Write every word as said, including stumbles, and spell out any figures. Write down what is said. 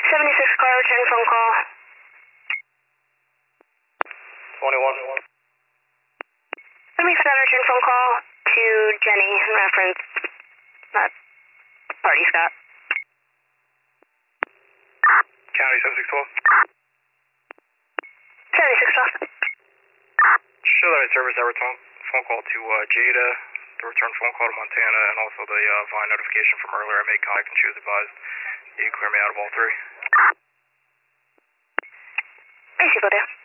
seventy-six car, return phone call. twenty-one. seventy-seven, return phone call to Jenny in reference. Not party, Scott. County seventy-six twelve. seventy-six twelve. Show that I service that return phone call to uh, Jada, the return phone call to Montana, and also the uh, Vine notification from earlier I made contact and she was advised you clear me out of all three. I see, go there.